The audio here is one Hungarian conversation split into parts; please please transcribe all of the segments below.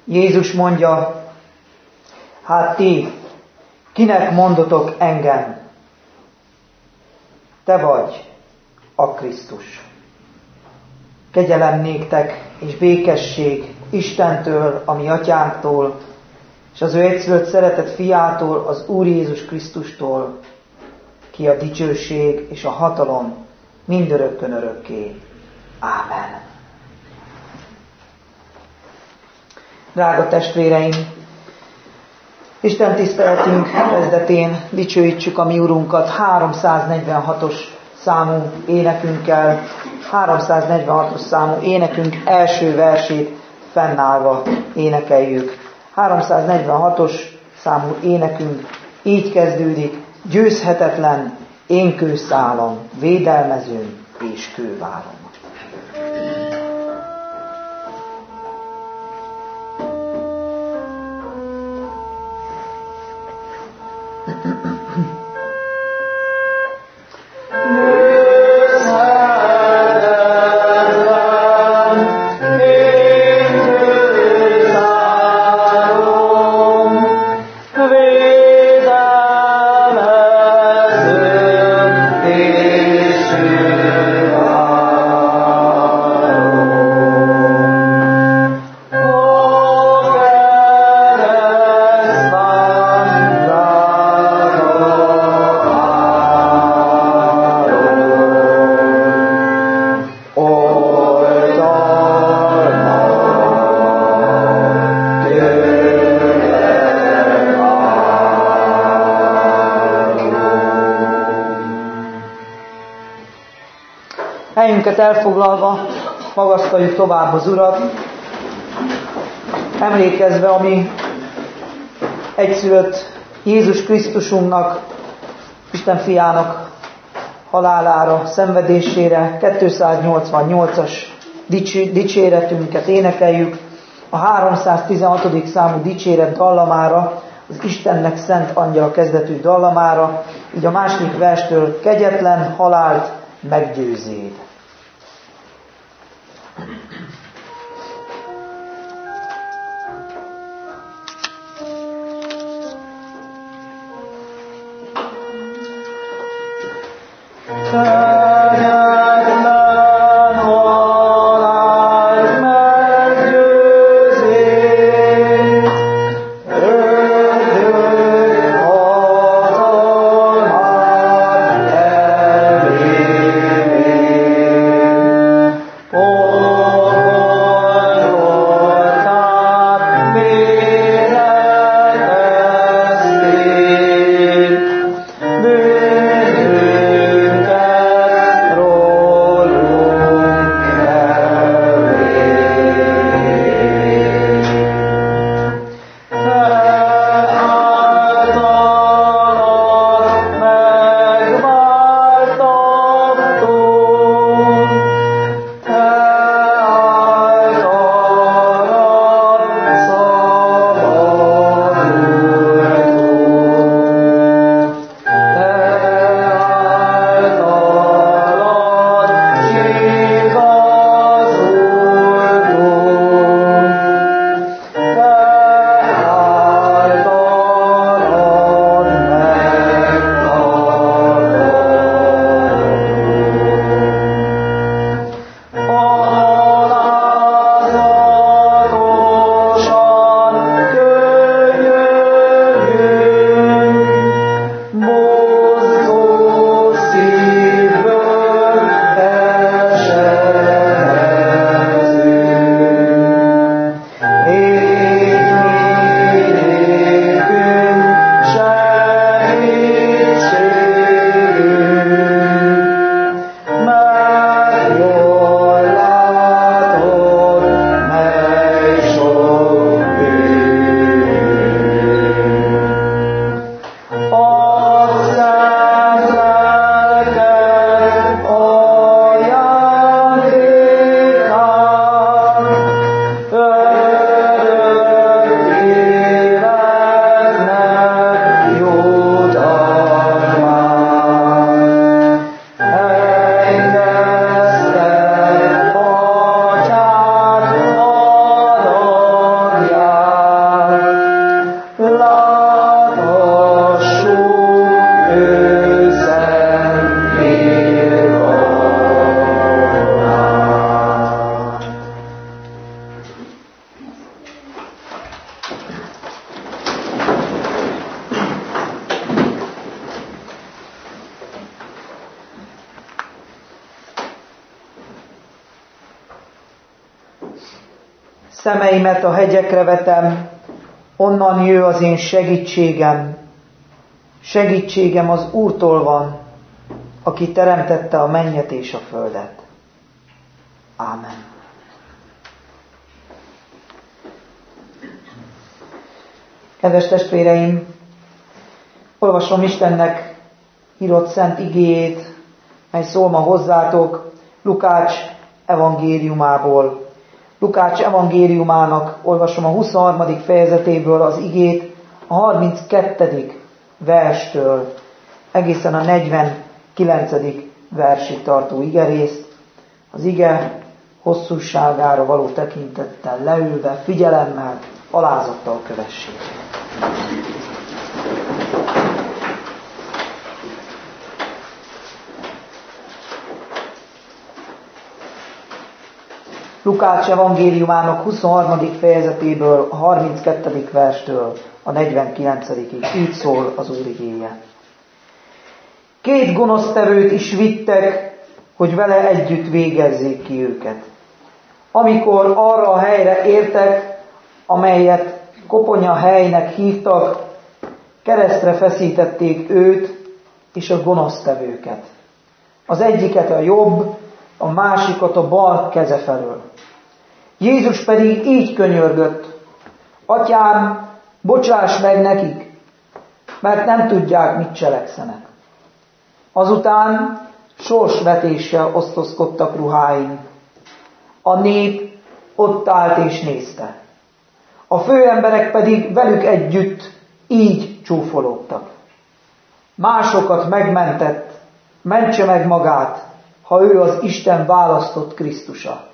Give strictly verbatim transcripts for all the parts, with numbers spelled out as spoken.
Jézus mondja, hát ti, kinek mondotok engem? Te vagy a Krisztus. Kegyelem néktek és békesség Istentől, a mi atyánktól, és az ő egyszülött szeretett fiától, az Úr Jézus Krisztustól, ki a dicsőség és a hatalom mindörökkön örökké. Ámen. Drága testvéreim, Isten tiszteletünk kezdetén dicsőítsük a mi Urunkat háromszáznegyvenhatos számú énekünkkel, háromszáznegyvenhatos számú énekünk első versét fennállva énekeljük. háromszáznegyvenhatos számú énekünk így kezdődik: győzhetetlen én kőszálam, védelmezőm és kővárom. Helyünket elfoglalva magasztaljuk tovább az Urat, emlékezve a mi egyszülött Jézus Krisztusunknak, Isten fiának halálára, szenvedésére. kétszáznyolcvannyolcas dicséretünket énekeljük, a háromszáztizenhatodik számú dicséret dallamára, az Istennek szent angyala kezdetű dallamára, így a második verstől: kegyetlen halált meggyőzéd. Oh Szemeimet a hegyekre vetem, onnan jő az én segítségem. Segítségem az Úrtól van, aki teremtette a mennyet és a földet. Ámen. Kedves testvéreim, olvasom Istennek írott szent igéjét, mely szól ma hozzátok Lukács evangéliumából. Lukács evangéliumának olvasom a huszonharmadik fejezetéből az igét, a harminckettedik verstől egészen a negyvenkilencedik versig tartó igerészt. Az ige hosszúságára való tekintettel leülve, figyelemmel, alázattal kövessék. Lukács evangéliumának huszonharmadik fejezetéből, a harminckettedik verstől a negyvenkilencedikig így szól az Úr igéje. Két gonosztevőt is vittek, hogy vele együtt végezzék ki őket. Amikor arra a helyre értek, amelyet koponya helynek hívtak, keresztre feszítették őt és a gonosztevőket. Az egyiket a jobb, a másikat a bal keze felől. Jézus pedig így könyörgött: Atyám, bocsáss meg nekik, mert nem tudják, mit cselekszenek. Azután sorsvetéssel osztozkodtak ruháin. A nép ott állt és nézte. A főemberek pedig velük együtt így csúfolódtak. Másokat megmentett, mentse meg magát, ha ő az Isten választott Krisztusa.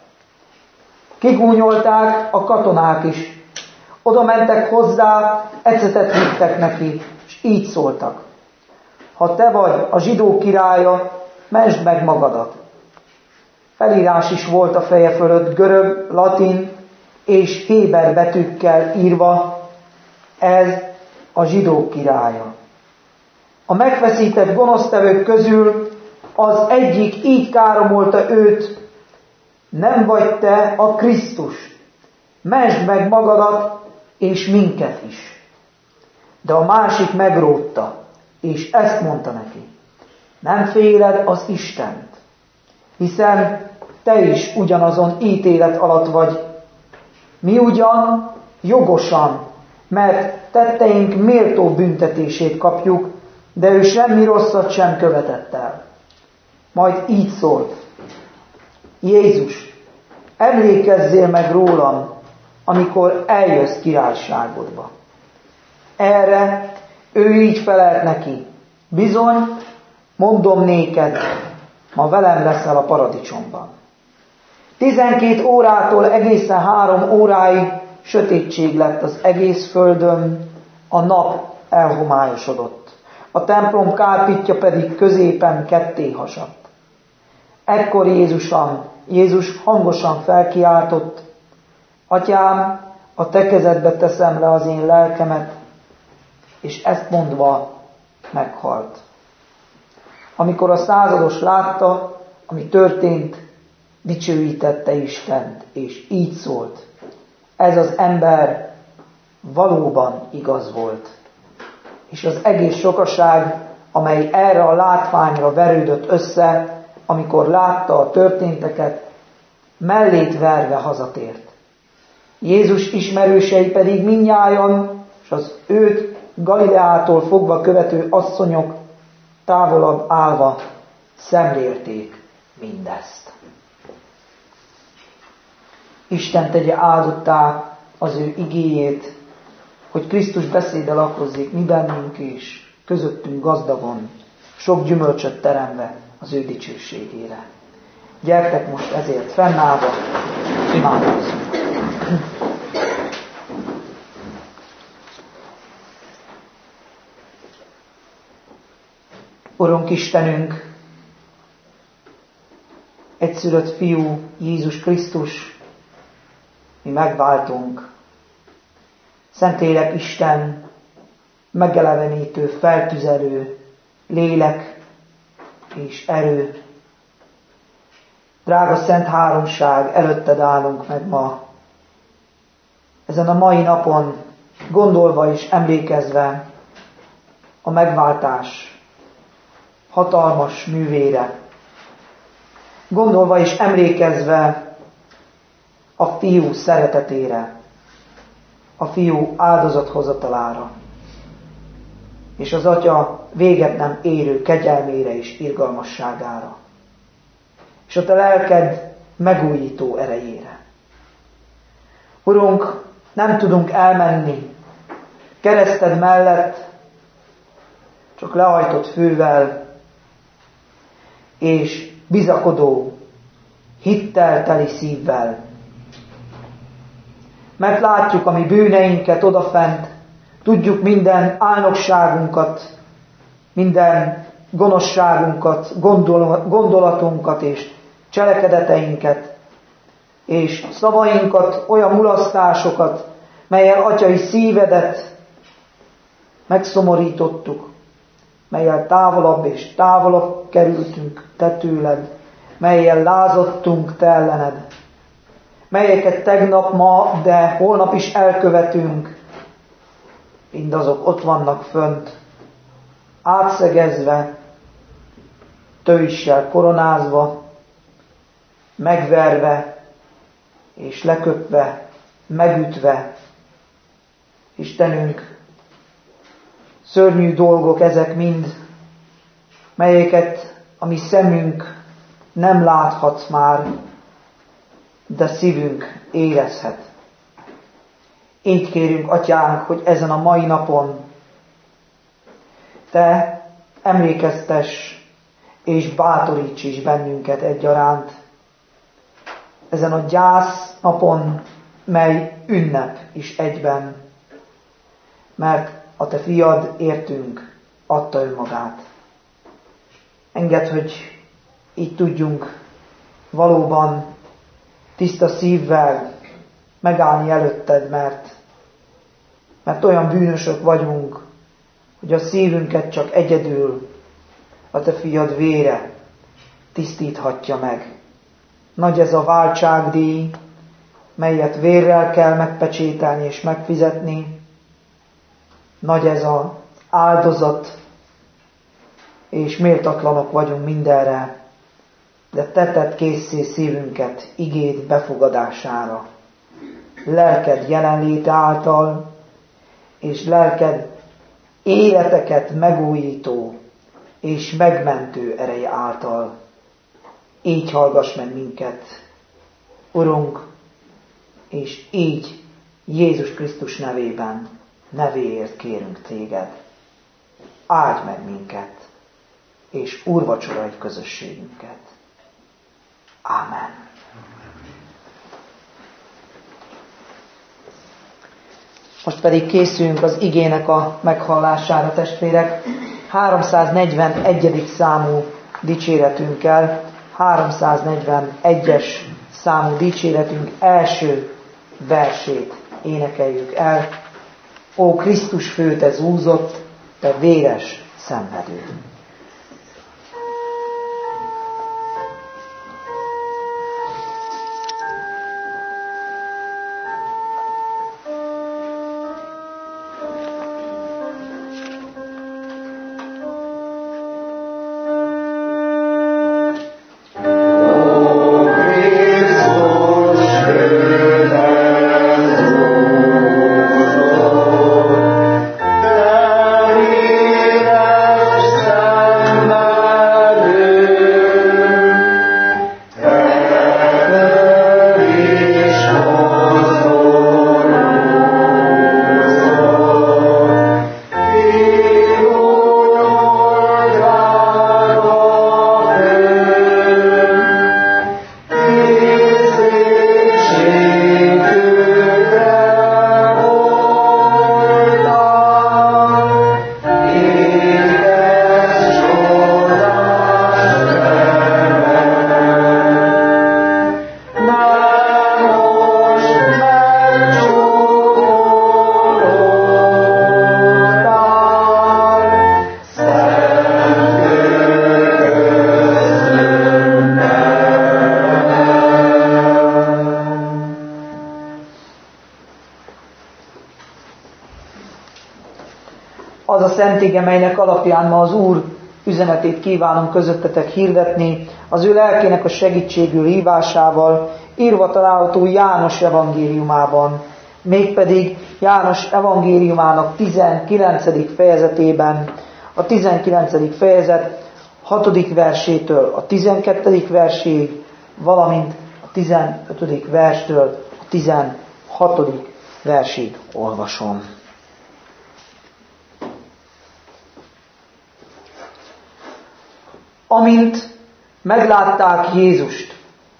Kigúnyolták a katonák is. Oda mentek hozzá, ecetet vittek neki, és így szóltak: Ha te vagy a zsidók királya, mentsd meg magadat. Felírás is volt a feje fölött görög, latin és héber betűkkel írva: ez a zsidók királya. A megfeszített gonosztevők közül az egyik így káromolta őt: nem vagy te a Krisztus, mentsd meg magadat és minket is. De a másik megrótta, és ezt mondta neki: nem féled az Istent, hiszen te is ugyanazon ítélet alatt vagy. Mi ugyan jogosan, mert tetteink méltó büntetését kapjuk, de ő semmi rosszat sem követett el. Majd így szólt: Jézus, emlékezzél meg rólam, amikor eljössz királyságodba. Erre ő így felelt neki: bizony, mondom néked, ma velem leszel a paradicsomban. Tizenkét órától egészen három óráig sötétség lett az egész földön, a nap elhomályosodott, a templom kárpitja pedig középen ketté hasadt. Ekkor Jézusan, Jézus hangosan felkiáltott: Atyám, a te kezedbe teszem le az én lelkemet, és ezt mondva meghalt. Amikor a százados látta, ami történt, dicsőítette Istent, és így szólt: ez az ember valóban igaz volt. És az egész sokaság, amely erre a látványra verődött össze, amikor látta a történteket, mellét verve hazatért. Jézus ismerősei pedig mindnyájan, és az őt Galileától fogva követő asszonyok távolabb állva szemlélték mindezt. Isten tegye áldottá az ő igéjét, hogy Krisztus beszéde lakozzék mi bennünk és közöttünk gazdagon, sok gyümölcsöt teremve az ő dicsőségére. Gyertek most ezért fennállva, imádkozzunk. Urunk Istenünk, egyszülött fiú, Jézus Krisztus, mi megváltunk. Szentlélek Isten, megelevenítő, feltüzelő, lélek és erő. Drága Szent Háromság, előtted állunk meg ma, ezen a mai napon gondolva és emlékezve a megváltás hatalmas művére, gondolva és emlékezve a fiú szeretetére, a fiú áldozathozatalára, és az atya véget nem érő kegyelmére és irgalmasságára, és a te lelked megújító erejére. Urunk, nem tudunk elmenni kereszted mellett, csak lehajtott fővel és bizakodó, hittel teli szívvel. Mert látjuk a mi bűneinket odafent, tudjuk minden álnokságunkat, minden gonoszságunkat, gondol- gondolatunkat és cselekedeteinket, és szavainkat, olyan mulasztásokat, mellyel atyai szívedet megszomorítottuk, mellyel távolabb és távolabb kerültünk te tőled, mellyel lázadtunk te ellened, melyeket tegnap, ma, de holnap is elkövetünk, mindazok ott vannak fönt, átszegezve, tőissel koronázva, megverve és leköpve, megütve. Istenünk, szörnyű dolgok ezek mind, melyeket a mi szemünk nem láthat már, de szívünk érezhet. Így kérünk, Atyánk, hogy ezen a mai napon te emlékeztess és bátoríts is bennünket egyaránt. Ezen a gyász napon, mely ünnep is egyben, mert a te fiad értünk adta önmagát. Engedd, hogy így tudjunk valóban tiszta szívvel megállni előtted, mert, mert olyan bűnösök vagyunk, hogy a szívünket csak egyedül a te fiad vére tisztíthatja meg. Nagy ez a váltságdíj, melyet vérrel kell megpecsételni és megfizetni. Nagy ez az áldozat, és méltatlanok vagyunk mindenre, de te tedd készé szívünket igéd befogadására. Lelked jelenléte által, és lelked életeket megújító és megmentő ereje által. Így hallgass meg minket, Urunk, és így Jézus Krisztus nevében, nevéért kérünk téged. Áldj meg minket, és úrvacsorai közösségünket. Ámen. Most pedig készüljünk az igének a meghallására, testvérek. háromszáznegyvenegyedik számú dicséretünkkel, háromszáznegyvenegyes számú dicséretünk első versét énekeljük el. Ó Krisztus fő, te zúzott, te véres szenvedő. Stop. az a szent ige, melynek alapján ma az Úr üzenetét kívánom közöttetek hirdetni, az ő lelkének a segítségül hívásával, írva található János evangéliumában, mégpedig János evangéliumának tizenkilencedik fejezetében, a tizenkilencedik fejezet hatodik versétől a tizenkettedik verséig, valamint a tizenötödik verstől a tizenhatodik versig olvasom. Amint meglátták Jézust,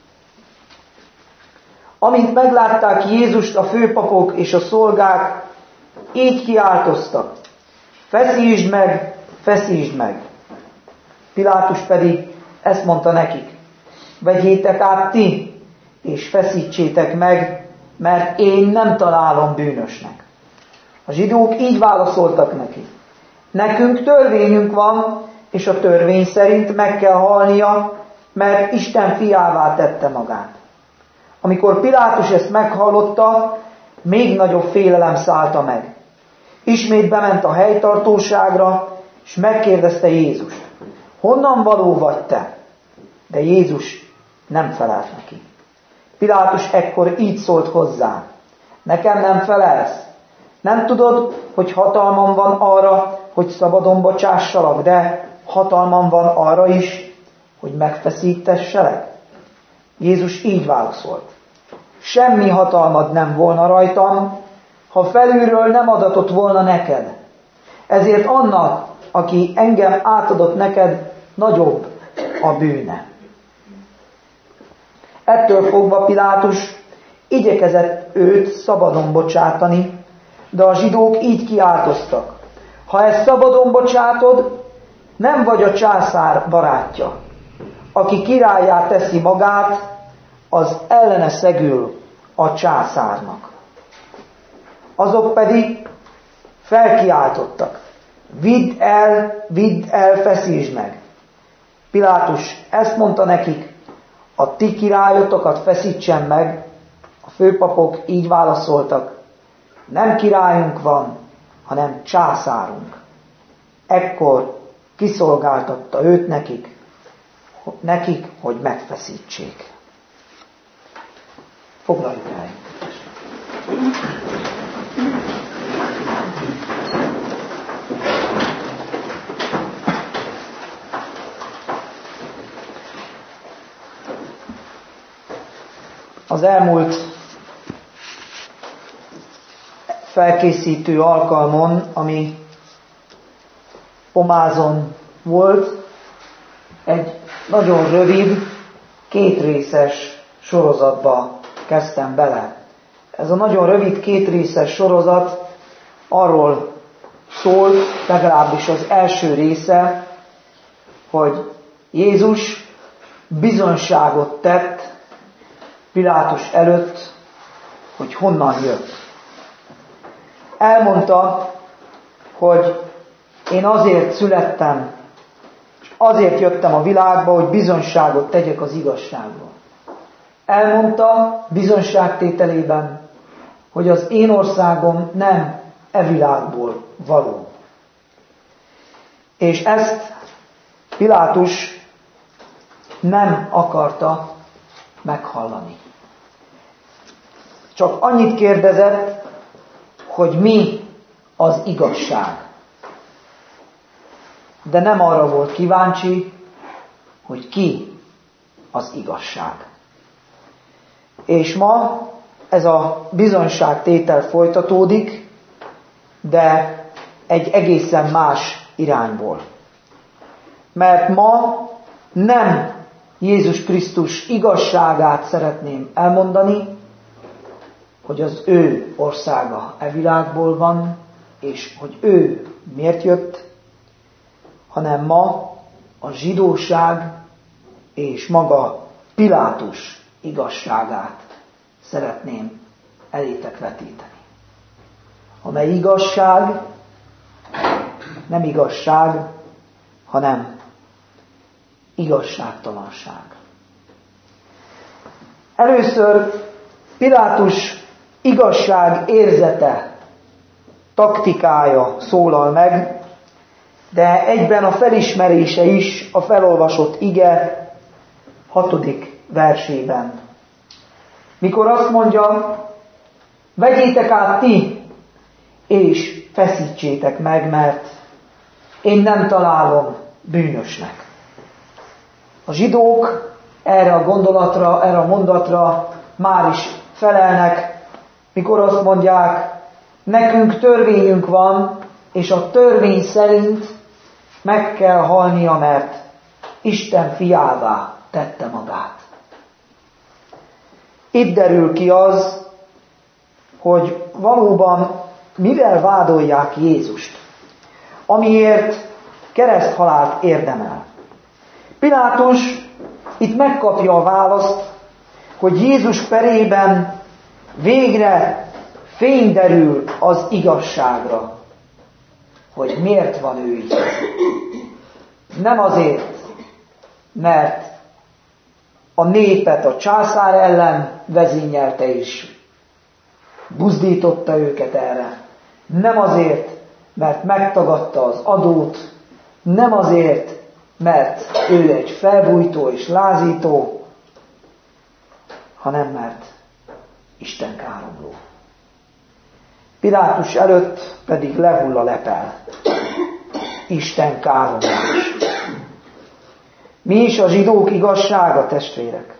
amint meglátták Jézust a főpapok és a szolgák, így kiáltoztak: feszítsd meg, feszítsd meg! Pilátus pedig ezt mondta nekik: vegyétek át ti, és feszítsétek meg, mert én nem találom bűnösnek. A zsidók így válaszoltak neki: nekünk törvényünk van, és a törvény szerint meg kell halnia, mert Isten fiává tette magát. Amikor Pilátus ezt meghallotta, még nagyobb félelem szállta meg. Ismét bement a helytartóságra, és megkérdezte Jézust: honnan való vagy te? De Jézus nem felelt neki. Pilátus ekkor így szólt hozzá: nekem nem felelsz? Nem tudod, hogy hatalmam van arra, hogy szabadon bocsássalak, de hatalmam van arra is, hogy megfeszítesselek? Jézus így válaszolt: semmi hatalmad nem volna rajtam, ha felülről nem adatott volna neked. Ezért annak, aki engem átadott neked, nagyobb a bűne. Ettől fogva Pilátus igyekezett őt szabadon bocsátani, de a zsidók így kiáltoztak: ha ezt szabadon bocsátod, nem vagy a császár barátja. Aki királlyá teszi magát, az ellene szegül a császárnak. Azok pedig felkiáltottak: vidd el, vidd el, feszítsd meg! Pilátus ezt mondta nekik: a ti királyotokat feszítsen meg. A főpapok így válaszoltak: nem királyunk van, hanem császárunk. Ekkor kiszolgáltatta őt nekik, nekik, hogy megfeszítsék. Foglaljuk el. Az elmúlt felkészítő alkalmon, ami Pomázon volt, egy nagyon rövid, kétrészes sorozatba kezdtem bele. Ez a nagyon rövid, kétrészes sorozat arról szól, legalábbis az első része, hogy Jézus bizonyságot tett Pilátus előtt, hogy honnan jött. Elmondta, hogy én azért születtem, és azért jöttem a világba, hogy bizonyságot tegyek az igazságról. Elmondta bizonyságtételében, hogy az én országom nem e világból való. És ezt Pilátus nem akarta meghallani. Csak annyit kérdezett, hogy mi az igazság. De nem arra volt kíváncsi, hogy ki az igazság. És ma ez a bizonyságtétel folytatódik, de egy egészen más irányból. Mert ma nem Jézus Krisztus igazságát szeretném elmondani, hogy az ő országa e világból van, és hogy ő miért jött, hanem ma a zsidóság és maga Pilátus igazságát szeretném elétek vetíteni. Amely igazság nem igazság, hanem igazságtalanság. Először Pilátus igazság érzete taktikája szólal meg, de egyben a felismerése is a felolvasott ige hatodik versében. Mikor azt mondja, vegyétek át ti, és feszítsétek meg, mert én nem találom bűnösnek. A zsidók erre a gondolatra, erre a mondatra már is felelnek, mikor azt mondják, nekünk törvényünk van, és a törvény szerint meg kell halnia, mert Isten fiává tette magát. Itt derül ki az, hogy valóban mivel vádolják Jézust, amiért kereszthalált érdemel. Pilátus itt megkapja a választ, hogy Jézus perében végre fény derül az igazságra, hogy miért van ő így. Nem azért, mert a népet a császár ellen vezényelte is, buzdította őket erre. Nem azért, mert megtagadta az adót, nem azért, mert ő egy felbújtó és lázító, hanem mert Isten káromló. Pilátus előtt pedig lehull a lepel. Isten káromlás. Mi is a zsidók igazsága, testvérek?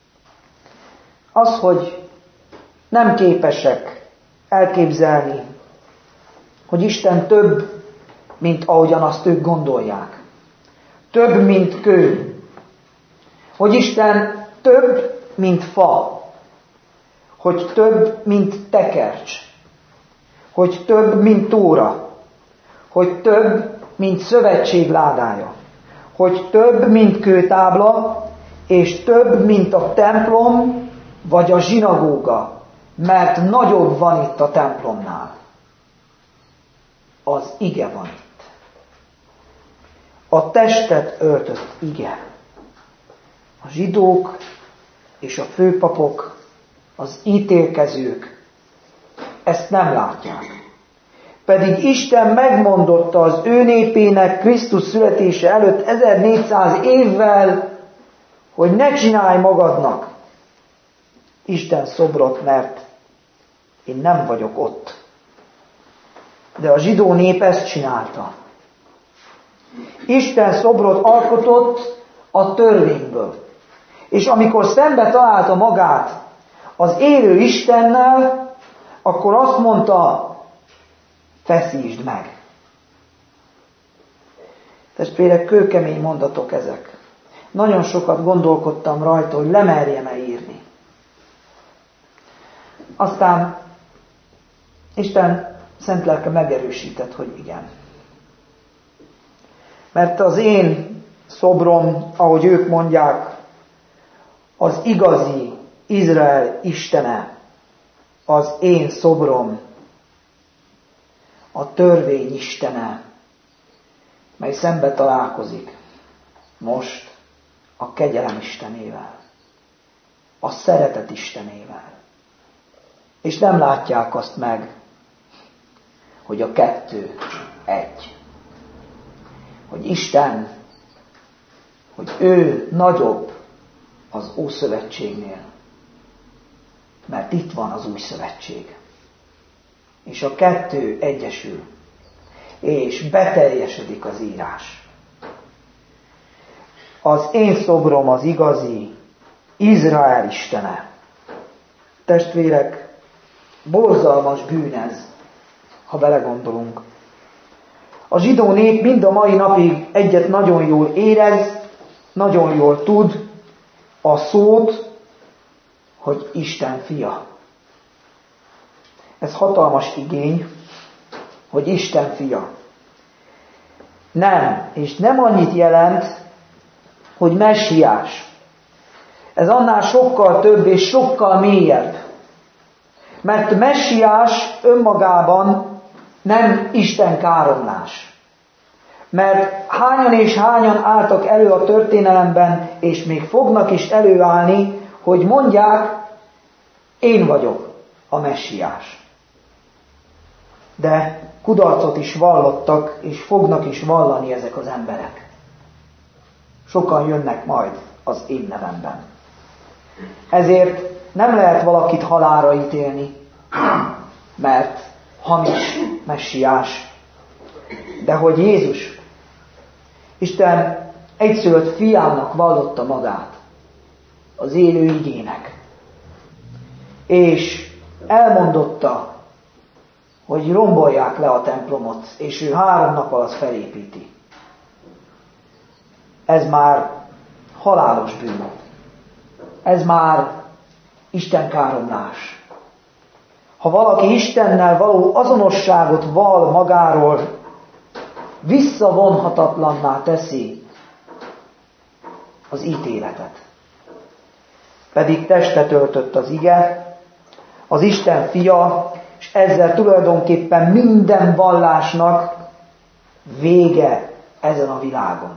Az, hogy nem képesek elképzelni, hogy Isten több, mint ahogyan azt ők gondolják. Több, mint kő. Hogy Isten több, mint fa. Hogy több, mint tekercs. Hogy több, mint tóra. Hogy több, mint szövetség ládája. Hogy több, mint kőtábla, és több, mint a templom, vagy a zsinagóga, mert nagyobb van itt a templomnál. Az ige van itt. A testet öltött ige. A zsidók és a főpapok, az ítélkezők ezt nem látják. Pedig Isten megmondotta az ő népének Krisztus születése előtt ezernégyszáz évvel, hogy ne csinálj magadnak Isten szobrot, mert én nem vagyok ott. De a zsidó nép ezt csinálta. Isten szobrot alkotott a törvényből. És amikor szembe találta magát az élő Istennel, akkor azt mondta, feszítsd meg. Testvérek, kőkemény mondatok ezek. Nagyon sokat gondolkodtam rajta, hogy lemerjem-e írni. Aztán Isten szent lelke megerősített, hogy igen. Mert az én szobrom, ahogy ők mondják, az igazi Izrael Istene, az én szobrom, a törvény Istene, mely szembe találkozik most a kegyelem Istenével, a szeretet Istenével. És nem látják azt meg, hogy a kettő egy. Hogy Isten, hogy ő nagyobb az Ószövetségnél, mert itt van az Új Szövetség. És a kettő egyesül, és beteljesedik az írás. Az én szobrom az igazi Izrael Istene. Testvérek, borzalmas bűn ez, ha belegondolunk. A zsidó nép mind a mai napig egyet nagyon jól érez, nagyon jól tud, a szót, hogy Isten fia. Ez hatalmas igény, hogy Isten fia. Nem, és nem annyit jelent, hogy messiás. Ez annál sokkal több és sokkal mélyebb. Mert messiás önmagában nem Isten káromlás. Mert hányan és hányan álltak elő a történelemben, és még fognak is előállni, hogy mondják, én vagyok a messiás. de kudarcot is vallottak, és fognak is vallani ezek az emberek. Sokan jönnek majd az én nevemben. Ezért nem lehet valakit halálra ítélni, mert hamis messiás. De hogy Jézus, Isten egyszülött fiának vallotta magát, az élő igének, és elmondotta, hogy rombolják le a templomot, és ő három nap alatt felépíti. Ez már halálos bűn. Ez már istenkáromlás. Ha valaki Istennel való azonosságot vall magáról, visszavonhatatlanná teszi az ítéletet. Pedig testet öltött az ige, az Isten fia, és ezzel tulajdonképpen minden vallásnak vége ezen a világon.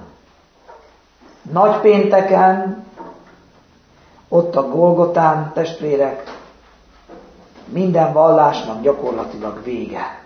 Nagypénteken, ott a Golgotán, testvérek, minden vallásnak gyakorlatilag vége.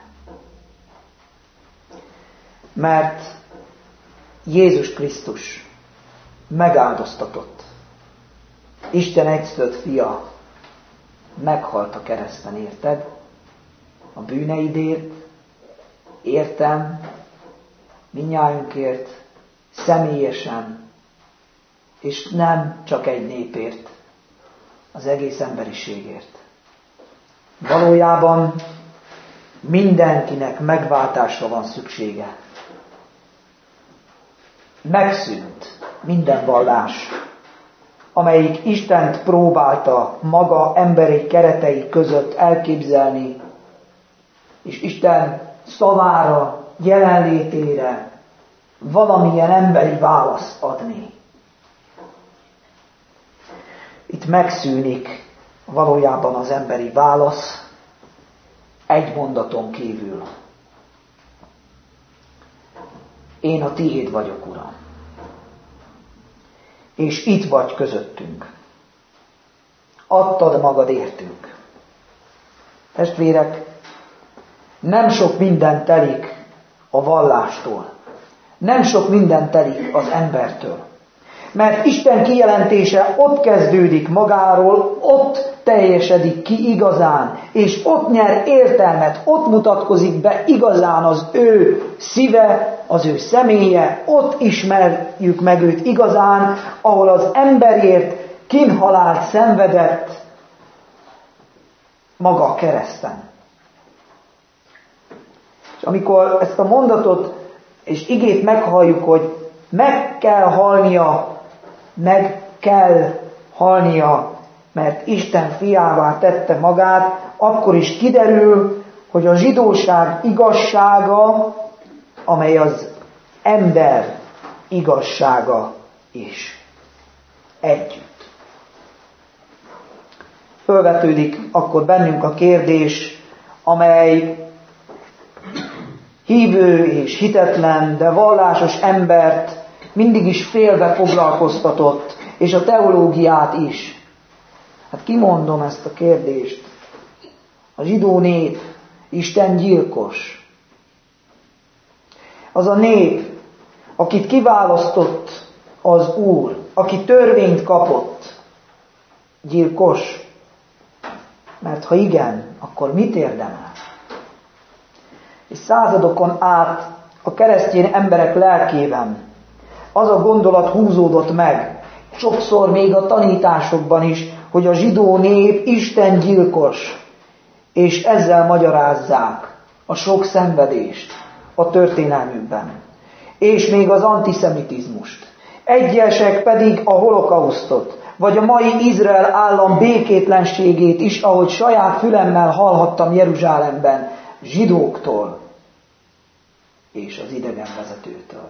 Mert Jézus Krisztus megáldoztatott. Isten egyszülött fia meghalt a kereszten, érted? A bűneidért, értem, mindnyájunkért, személyesen, és nem csak egy népért, az egész emberiségért. Valójában mindenkinek megváltásra van szüksége. Megszűnt minden vallás, amelyik Istent próbálta maga emberi keretei között elképzelni, és Isten szavára, jelenlétére valamilyen emberi választ adni. Itt megszűnik valójában az emberi válasz egy mondaton kívül. Én a tiéd vagyok, Uram. És itt vagy közöttünk. Adtad magad értünk. Testvérek, nem sok minden telik a vallástól. Nem sok minden telik az embertől. Mert Isten kijelentése ott kezdődik magáról, ott teljesedik ki igazán, és ott nyer értelmet, ott mutatkozik be igazán az ő szíve, az ő személye, ott ismerjük meg őt igazán, ahol az emberért kínhalált szenvedett maga a kereszten. És amikor ezt a mondatot és igét meghalljuk, hogy meg kell halnia, meg kell halnia, mert Isten fiává tette magát, akkor is kiderül, hogy a zsidóság igazsága, amely az ember igazsága is. Együtt. Fölvetődik akkor bennünk a kérdés, amely hívő és hitetlen, de vallásos embert mindig is félve foglalkoztatott, és a teológiát is. Hát kimondom ezt a kérdést. A zsidó nép Isten gyilkos. Az a nép, akit kiválasztott az Úr, aki törvényt kapott, gyilkos. Mert ha igen, akkor mit érdemel? És századokon át a keresztény emberek lelkében az a gondolat húzódott meg, sokszor még a tanításokban is, hogy a zsidó nép Isten gyilkos, és ezzel magyarázzák a sok szenvedést a történelmükben, és még az antiszemitizmust. Egyesek pedig a holokausztot, vagy a mai Izrael állam békétlenségét is, ahogy saját fülemmel hallhattam Jeruzsálemben, zsidóktól és az idegenvezetőtől.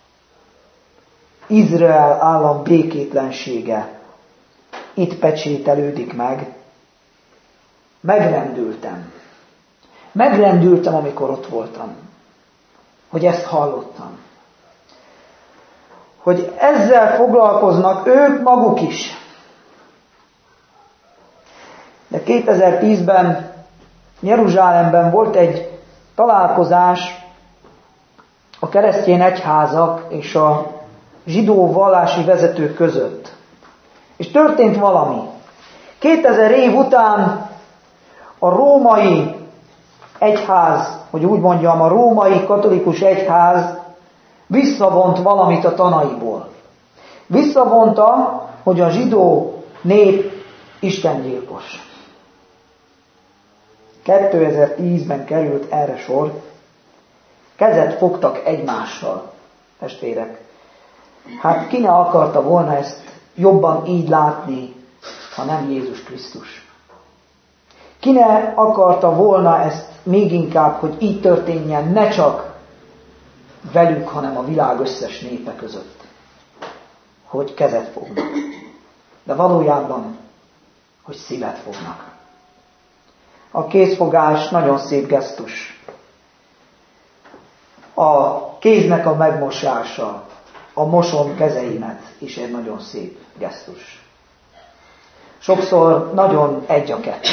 Izrael állam békétlensége itt pecsételődik meg. Megrendültem. Megrendültem, amikor ott voltam, hogy ezt hallottam. Hogy ezzel foglalkoznak ők maguk is. De kétezer-tízben Jeruzsálemben volt egy találkozás a keresztény egyházak és a zsidó vallási vezetők között. És történt valami. kétezer év után a római egyház, hogy úgy mondjam, a római katolikus egyház visszavont valamit a tanaiból. Visszavonta, hogy a zsidó nép istengyilkos. kétezer-tízben került erre sor, kezet fogtak egymással, testvérek. Hát ki ne akarta volna ezt jobban így látni, ha nem Jézus Krisztus? Ki ne akarta volna ezt még inkább, hogy így történjen, ne csak velük, hanem a világ összes népe között, hogy kezet fognak. De valójában, hogy szívet fognak. A kézfogás nagyon szép gesztus. A kéznek a megmosása, a mosom kezeimet is egy nagyon szép gesztus. Sokszor nagyon egy a kettő.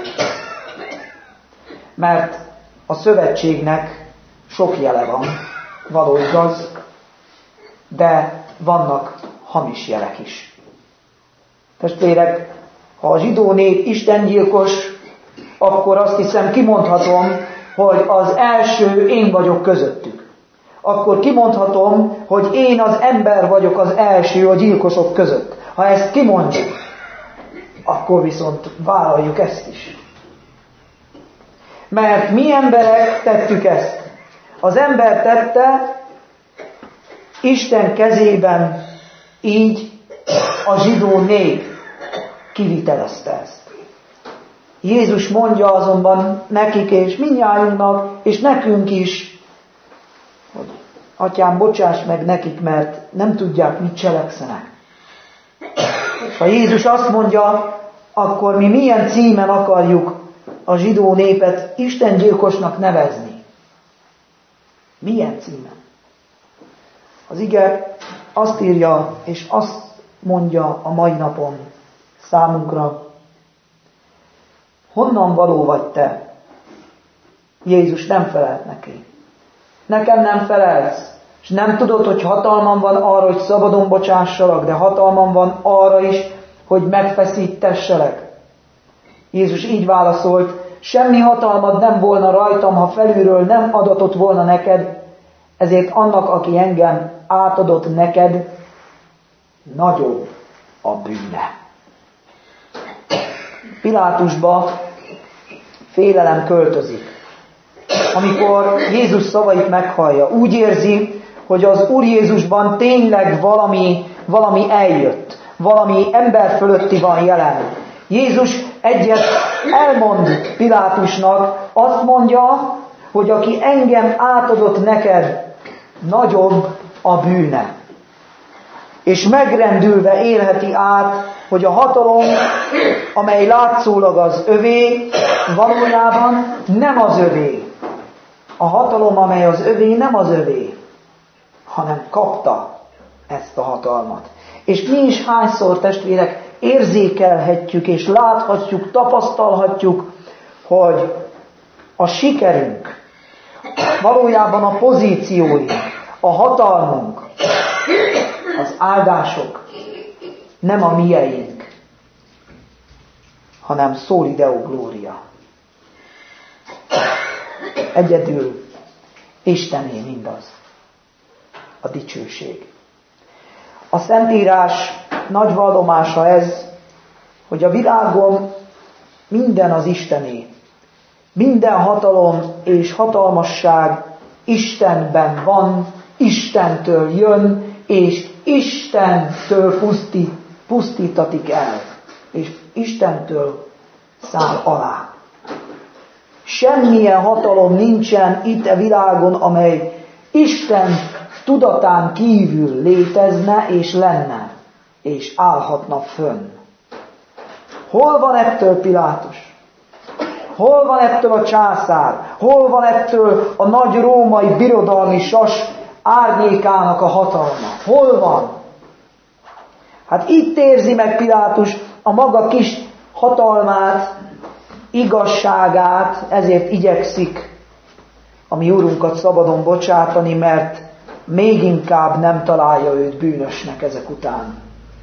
Mert a szövetségnek sok jele van, való igaz, de vannak hamis jelek is. Testvérek, ha a zsidó nép istengyilkos, akkor azt hiszem kimondhatom, hogy az első én vagyok közöttük. Akkor kimondhatom, hogy én az ember vagyok az első a gyilkosok között. Ha ezt kimondjuk, akkor viszont vállaljuk ezt is. Mert mi emberek tettük ezt. Az ember tette, Isten kezében így a zsidó nép kivitelezte ezt. Jézus mondja azonban nekik és mindnyájunknak, és nekünk is, hogy Atyám, bocsáss meg nekik, mert nem tudják, mit cselekszenek. Ha Jézus azt mondja, akkor mi milyen címen akarjuk a zsidó népet istengyilkosnak nevezni? Milyen címen? Az ige azt írja, és azt mondja a mai napon számunkra, honnan való vagy te? Jézus nem felelt neki. Nekem nem felelsz, és nem tudod, hogy hatalmam van arra, hogy szabadon bocsássalak, de hatalmam van arra is, hogy megfeszítesselek. Jézus így válaszolt, semmi hatalmad nem volna rajtam, ha felülről nem adatott volna neked, ezért annak, aki engem átadott neked, nagyobb a bűne. Pilátusba félelem költözik. Amikor Jézus szavait meghallja, úgy érzi, hogy az Úr Jézusban tényleg valami, valami eljött, valami ember fölötti van jelen. Jézus egyet elmond Pilátusnak, azt mondja, hogy aki engem átadott neked, nagyobb a bűne. És megrendülve élheti át, hogy a hatalom, amely látszólag az övé, valójában nem az övé. A hatalom, amely az övé, nem az övé, hanem kapta ezt a hatalmat. És mi is hányszor, testvérek, érzékelhetjük és láthatjuk, tapasztalhatjuk, hogy a sikerünk, valójában a pozícióink, a hatalmunk, az áldások nem a mieink, hanem soli Deo Gloria. Egyedül Istené mindaz, a dicsőség. A Szentírás nagy vallomása ez, hogy a világon minden az Istené. Minden hatalom és hatalmasság Istenben van, Istentől jön, és Istentől pusztít, pusztítatik el, és Istentől száll alá. Semmilyen hatalom nincsen itt a világon, amely Isten tudatán kívül létezne és lenne, és állhatna fönn. Hol van ettől Pilátus? Hol van ettől a császár? Hol van ettől a nagy római birodalmi sas árnyékának a hatalma? Hol van? Hát itt érzi meg Pilátus a maga kis hatalmát, igazságát, ezért igyekszik a mi Urunkat szabadon bocsátani, mert még inkább nem találja őt bűnösnek ezek után.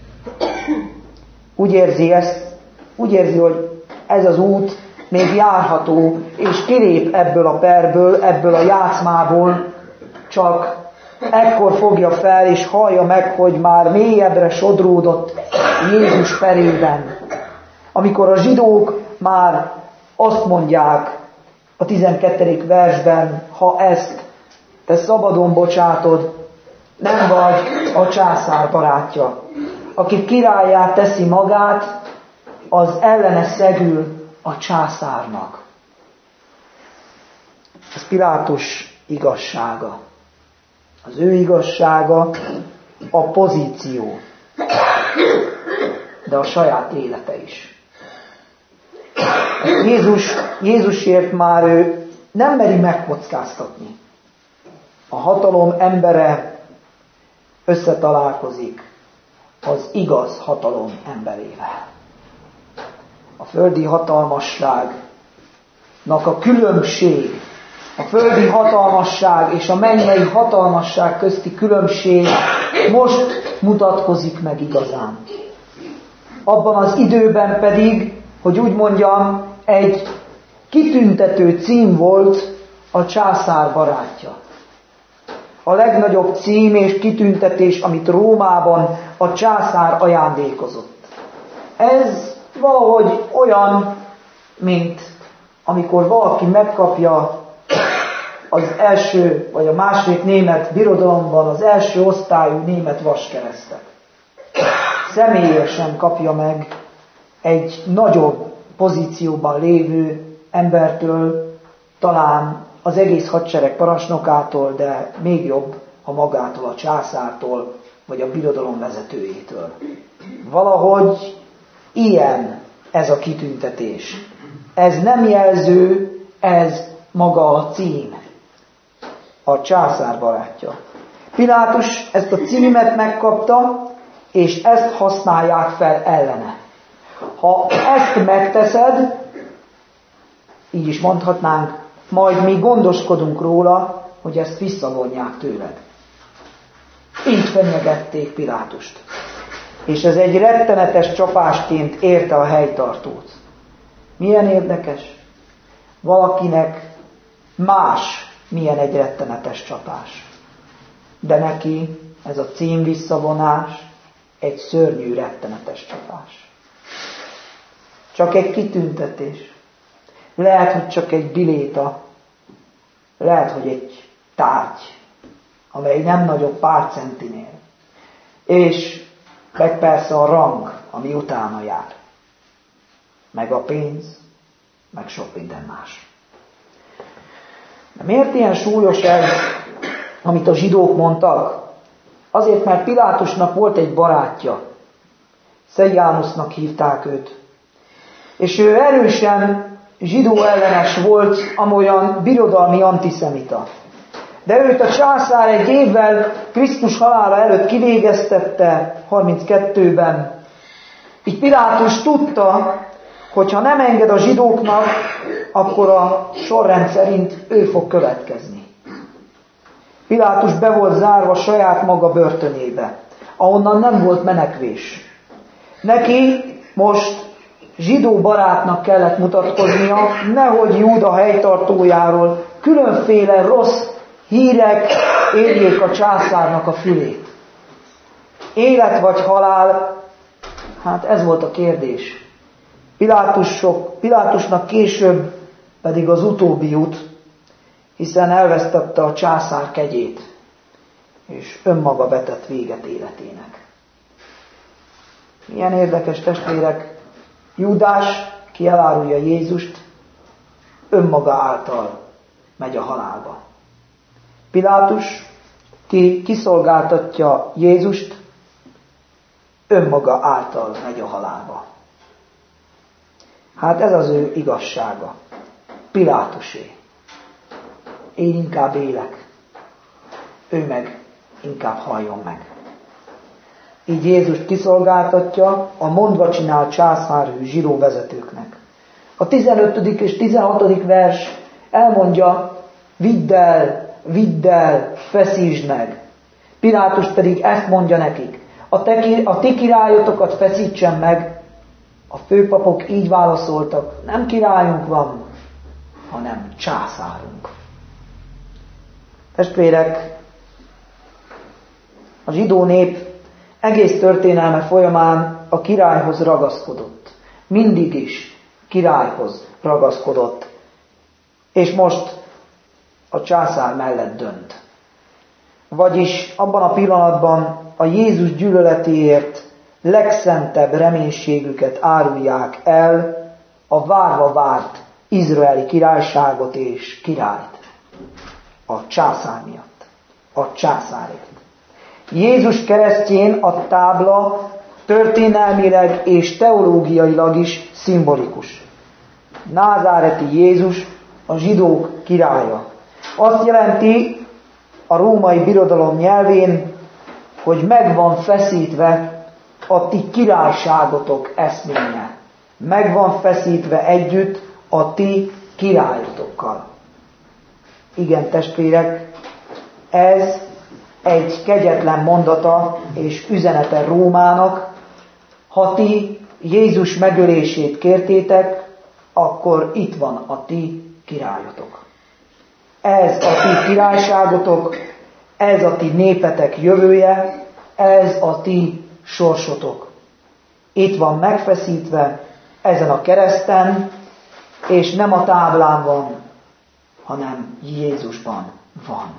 Úgy érzi ezt, úgy érzi, hogy ez az út még járható, és kilép ebből a perből, ebből a játszmából, csak ekkor fogja fel, és hallja meg, hogy már mélyebbre sodródott Jézus perében. Amikor a zsidók már azt mondják a tizenkettedik versben, ha ezt te szabadon bocsátod, nem vagy a császár barátja. Aki királlyá teszi magát, az ellene szegül a császárnak. Ez Pilátus igazsága. Az ő igazsága a pozíció, de a saját élete is. Jézus, Jézusért már ő nem meri megkockáztatni. A hatalom embere összetalálkozik az igaz hatalom emberével. A földi hatalmasságnak a különbség, a földi hatalmasság és a mennyei hatalmasság közti különbség most mutatkozik meg igazán. Abban az időben pedig, hogy úgy mondjam, egy kitüntető cím volt a császár barátja. A legnagyobb cím és kitüntetés, amit Rómában a császár ajándékozott. Ez valahogy olyan, mint amikor valaki megkapja az első, vagy a második német birodalomban az első osztályú német vaskeresztet. Személyesen kapja meg egy nagyobb pozícióban lévő embertől, talán az egész hadsereg parancsnokától, de még jobb, ha magától, a császártól, vagy a birodalom vezetőjétől. Valahogy ilyen ez a kitüntetés. Ez nem jelző, ez maga a cím. A császár barátja. Pilátus ezt a címet megkapta, és ezt használják fel ellene. Ha ezt megteszed, így is mondhatnánk, majd mi gondoskodunk róla, hogy ezt visszavonják tőled. Így fenyegették Pilátust. És ez egy rettenetes csapásként érte a helytartót. Milyen érdekes? Valakinek más milyen egy rettenetes csapás. De neki ez a cím visszavonás egy szörnyű rettenetes csapás. Csak egy kitüntetés. Lehet, hogy csak egy biléta. Lehet, hogy egy tárgy, amely nem nagyobb pár centinél. És meg persze a rang, ami utána jár. Meg a pénz, meg sok minden más. De miért ilyen súlyos ez, amit a zsidók mondtak? Azért, mert Pilátusnak volt egy barátja. Szejjánusznak hívták őt. És ő erősen zsidó ellenes volt, amolyan birodalmi antiszemita. De őt a császár egy évvel Krisztus halála előtt kivégeztette, harminckettőben. Így Pilátus tudta, hogy ha nem enged a zsidóknak, akkor a sorrend szerint ő fog következni. Pilátus be volt zárva saját maga börtönébe, ahonnan nem volt menekvés. Neki most zsidó barátnak kellett mutatkoznia, nehogy Júda helytartójáról különféle rossz hírek érjék a császárnak a fülét. Élet vagy halál, hát ez volt a kérdés. Pilátusok, Pilátusnak később pedig az utóbbi jut, hiszen elvesztette a császár kegyét, és önmaga vetett véget életének. Milyen érdekes, testvérek, Júdás, ki elárulja Jézust, önmaga által megy a halálba. Pilátus, ki kiszolgáltatja Jézust, önmaga által megy a halálba. Hát ez az ő igazsága. Pilátusé. Én inkább élek. Ő meg inkább halljon meg. Így Jézus kiszolgáltatja a mondva csinált császárhű zsidó vezetőknek. A tizenötödik és tizenhatodik vers elmondja, vidd el, vidd el, feszítsd meg. Pilátus pedig ezt mondja nekik, a, te, a ti királyotokat feszítsen meg. A főpapok így válaszoltak, nem királyunk van, hanem császárunk. Testvérek, a zsidó nép egész történelme folyamán a királyhoz ragaszkodott. Mindig is királyhoz ragaszkodott. És most a császár mellett dönt. Vagyis abban a pillanatban a Jézus gyűlöletéért legszentebb reménységüket árulják el, a várva várt izraeli királyságot és királyt. A császár miatt. A császárért. Jézus keresztjén a tábla történelmileg és teológiailag is szimbolikus. Názáreti Jézus a zsidók királya. Azt jelenti a római birodalom nyelvén, hogy meg van feszítve a ti királyságotok eszménye. Meg van feszítve együtt a ti királyotokkal. Igen, testvérek, ez egy kegyetlen mondata és üzenete Rómának. Ha ti Jézus megölését kértétek, akkor itt van a ti királyotok. Ez a ti királyságotok, ez a ti népetek jövője, ez a ti sorsotok. Itt van megfeszítve ezen a kereszten, és nem a táblán van, hanem Jézusban van.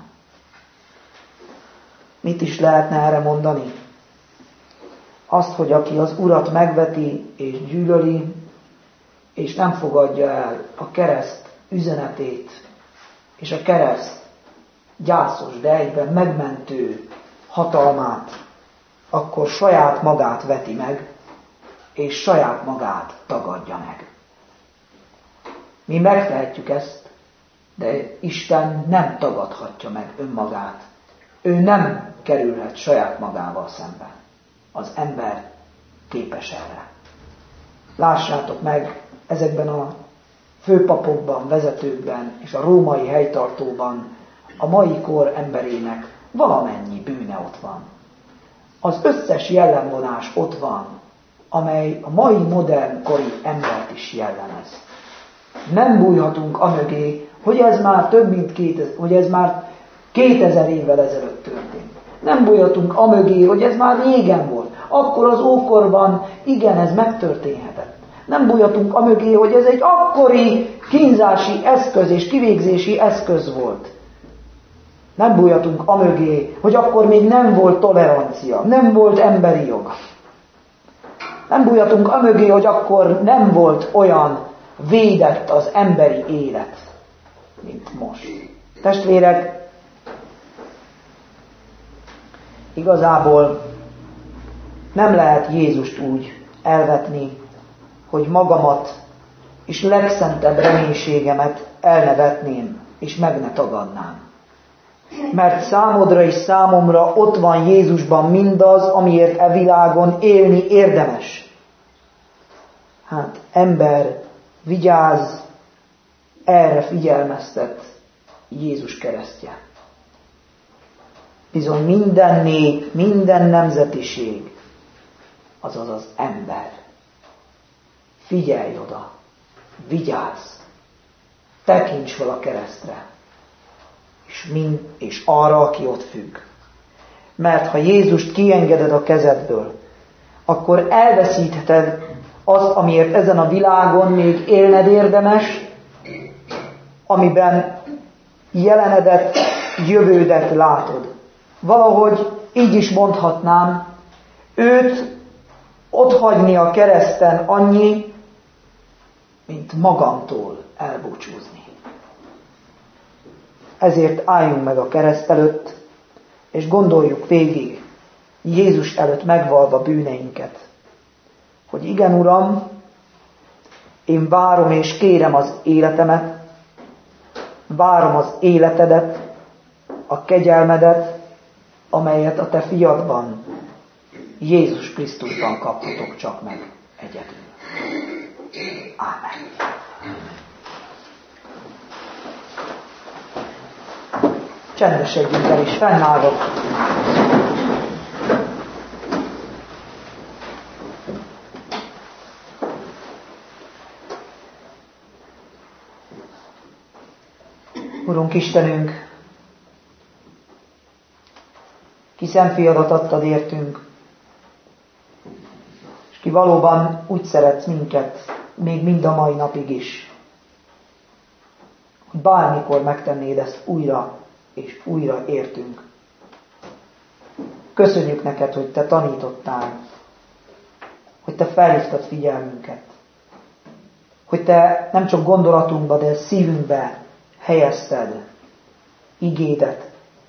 Mit is lehetne erre mondani? Azt, hogy aki az Urat megveti és gyűlöli, és nem fogadja el a kereszt üzenetét, és a kereszt gyászos, de egyben megmentő hatalmát, akkor saját magát veti meg, és saját magát tagadja meg. Mi megtehetjük ezt, de Isten nem tagadhatja meg önmagát. Ő nem kerülhet saját magával szemben. Az ember képes erre. Lássátok meg ezekben a főpapokban, vezetőkben és a római helytartóban a mai kor emberének valamennyi bűne ott van. Az összes jellemvonás ott van, amely a mai modern kori embert is jellemez. Nem bújhatunk amögé, hogy ez már több mint kétezer, hogy ez már kétezer évvel ezelőtt történt. Nem bújhatunk amögé, hogy ez már régen volt. Akkor az ókorban, igen, ez megtörténhetett. Nem bújhatunk amögé, hogy ez egy akkori kínzási eszköz és kivégzési eszköz volt. Nem bújhatunk amögé, hogy akkor még nem volt tolerancia, nem volt emberi jog. Nem bújhatunk amögé, hogy akkor nem volt olyan védett az emberi élet, mint most. Testvérek, igazából nem lehet Jézust úgy elvetni, hogy magamat és legszentebb reménységemet el ne vetném, és meg ne tagadnám. Mert számodra és számomra ott van Jézusban mindaz, amiért e világon élni érdemes. Hát, ember, vigyázz, erre figyelmeztet Jézus keresztje. Bizony minden nép, minden nemzetiség, azaz az ember. Figyelj oda, vigyázz, tekints fel a keresztre, és, mind, és arra, aki ott függ. Mert ha Jézust kiengeded a kezedből, akkor elveszítheted azt, amiért ezen a világon még élned érdemes, amiben jelenedet, jövődet látod. Valahogy így is mondhatnám, őt otthagyni a kereszten annyi, mint magamtól elbúcsúzni. Ezért álljunk meg a kereszt előtt, és gondoljuk végig, Jézus előtt megvalva bűneinket, hogy igen, Uram, én várom és kérem az életemet, várom az életedet, a kegyelmedet, amelyet a te fiadban, Jézus Krisztusban kaphatok csak meg egyedül. Ámen. Csendesedjünk el és fennállva. Urunk Istenünk, ki szent fiadat adtad értünk, és ki valóban úgy szeretsz minket, még mind a mai napig is, hogy bármikor megtennéd ezt újra és újra értünk. Köszönjük neked, hogy te tanítottál, hogy te felhívtad figyelmünket, hogy te nem csak gondolatunkba, de szívünkbe helyezted igédet,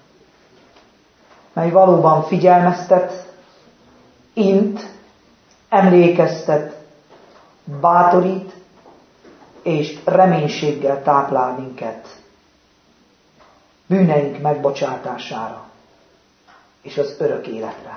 mely valóban figyelmeztet, int, emlékeztet, bátorít és reménységgel táplál minket bűneink megbocsátására és az örök életre.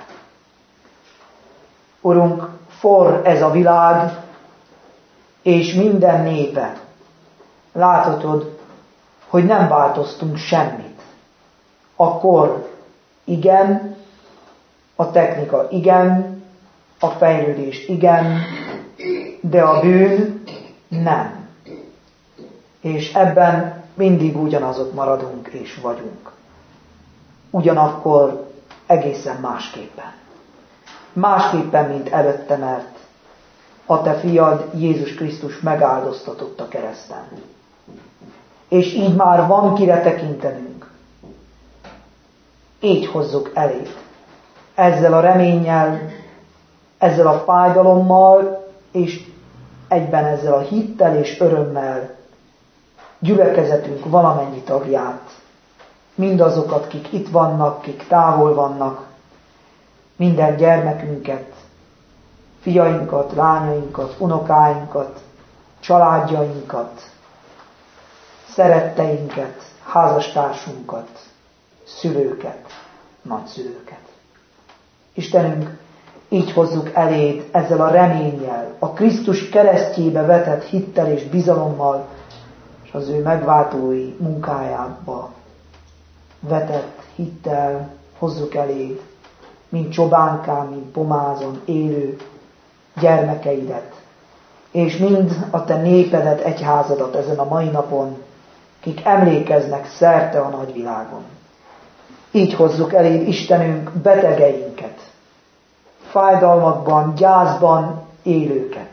Urunk, forr ez a világ, és minden népe. Láthatod, hogy nem változtunk semmit. A kor igen, a technika igen, a fejlődés igen, de a bűn nem. És ebben mindig ugyanazok maradunk és vagyunk. Ugyanakkor egészen másképpen. Másképpen, mint előtte, mert a te fiad Jézus Krisztus megáldoztatott a kereszten. És így már van kire tekintenünk. Így hozzuk eléd. Ezzel a reménnyel, ezzel a fájdalommal, és egyben ezzel a hittel és örömmel gyülekezetünk valamennyi tagját, mindazokat, kik itt vannak, kik távol vannak, minden gyermekünket, fiainkat, lányainkat, unokáinkat, családjainkat, szeretteinket, házastársunkat, szülőket, nagyszülőket. Istenünk, így hozzuk eléd ezzel a reménnyel, a Krisztus keresztjébe vetett hittel és bizalommal, és az ő megváltói munkájába vetett hittel hozzuk eléd, mint csobánkán, mint pomázon élő gyermekeidet, és mind a te népedet, egyházadat ezen a mai napon, kik emlékeznek szerte a nagyvilágon. Így hozzuk eléd, Istenünk, betegeinket, fájdalmakban, gyászban élőket,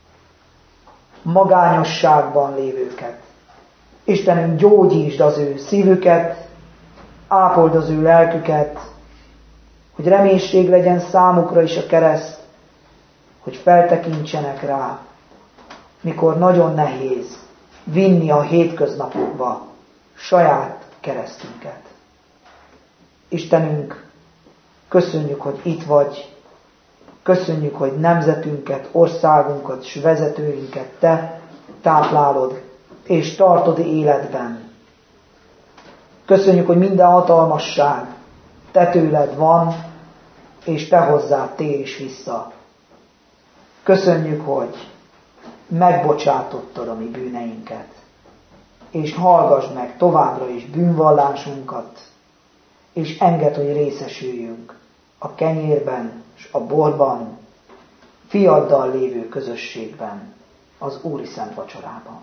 magányosságban lévőket. Istenünk, gyógyítsd az ő szívüket, ápold az ő lelküket, hogy reménység legyen számukra is a kereszt, hogy feltekintsenek rá, mikor nagyon nehéz vinni a hétköznapokba saját keresztünket. Istenünk, köszönjük, hogy itt vagy, köszönjük, hogy nemzetünket, országunkat és vezetőinket te táplálod és tartod életben. Köszönjük, hogy minden hatalmasság te tőled van, és te hozzád tér is vissza. Köszönjük, hogy megbocsátottad a mi bűneinket, és hallgass meg továbbra is bűnvallásunkat, és engedd, hogy részesüljünk a kenyérben és a borban, fiaddal lévő közösségben, az Úri Szent Vacsorában.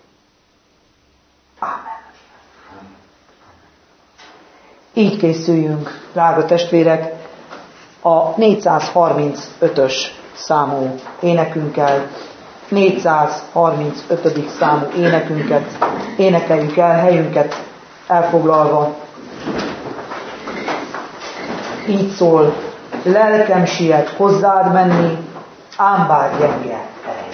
Ámen. Így készüljünk, drága testvérek, a négyszázharmincötös számú énekünkkel, négyszázharmincötödik számú énekünket énekeljük el, helyünket elfoglalva. Így szól: lelkem siet hozzád menni, ám bár gyenge ereje.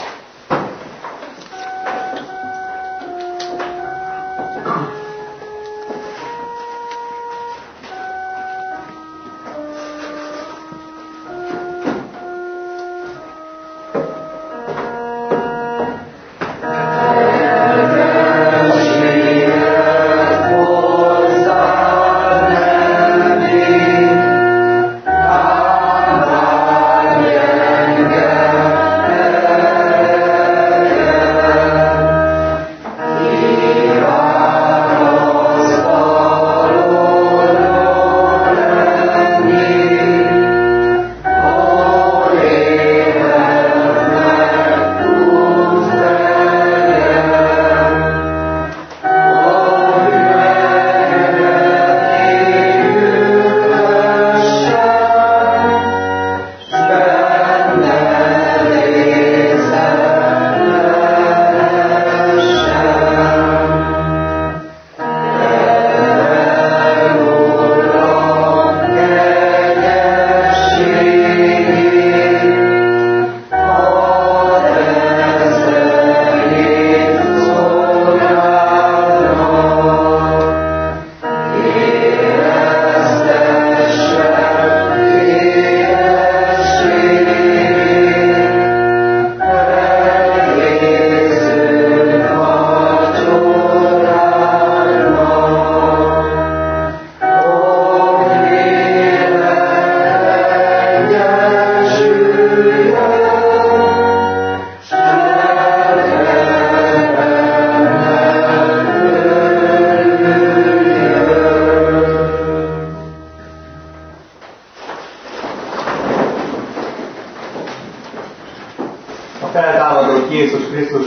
Yeah.